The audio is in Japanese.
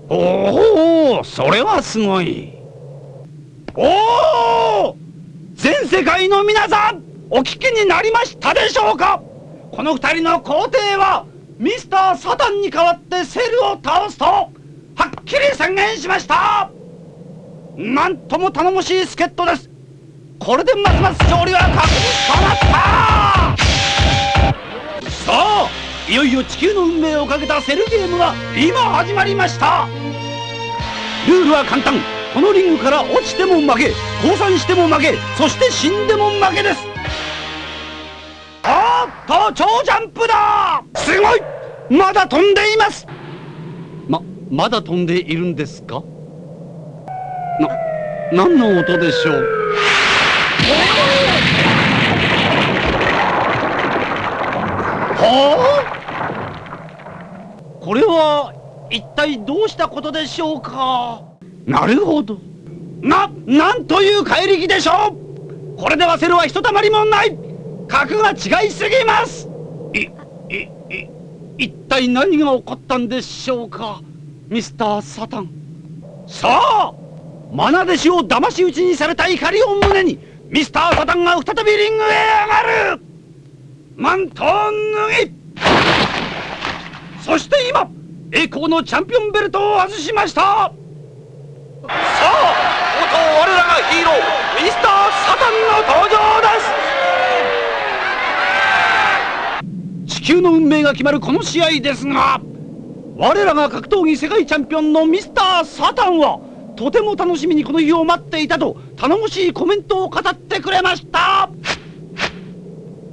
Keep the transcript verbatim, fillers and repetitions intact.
おお、それはすごい。おお、全世界の皆さん、お聞きになりましたでしょうか。この二人の皇帝はミスター・サタンに代わってセルを倒すとはっきり宣言しました。なんとも頼もしい助っ人です。これでますます勝利は確実となった。さあ、いよいよ地球の運命をかけたセルゲームが今始まりました。ルールは簡単。このリングから落ちても負け、降参しても負け、そして死んでも負けです。おっと、超ジャンプだ。すごい、まだ飛んでいます。ま、まだ飛んでいるんですか。な、何の音でしょう。はあ、これは一体どうしたことでしょうか。なるほど。な、なんという怪力でしょう。これではセルはひとたまりもない。格が違いすぎます。い、い、い、一体何が起こったんでしょうか、ミスター・サタン。さあ、愛弟子を騙し討ちにされた怒りを胸にミスター・サタンが再びリングへ上がる。マントを脱ぎ、そして今栄光のチャンピオンベルトを外しました。さあ、とうとう我らがヒーローミスター・サタンの登場です。地球の運命が決まるこの試合ですが、我らが格闘技世界チャンピオンのミスター・サタンはとても楽しみにこの日を待っていたと頼もしいコメントを語ってくれました。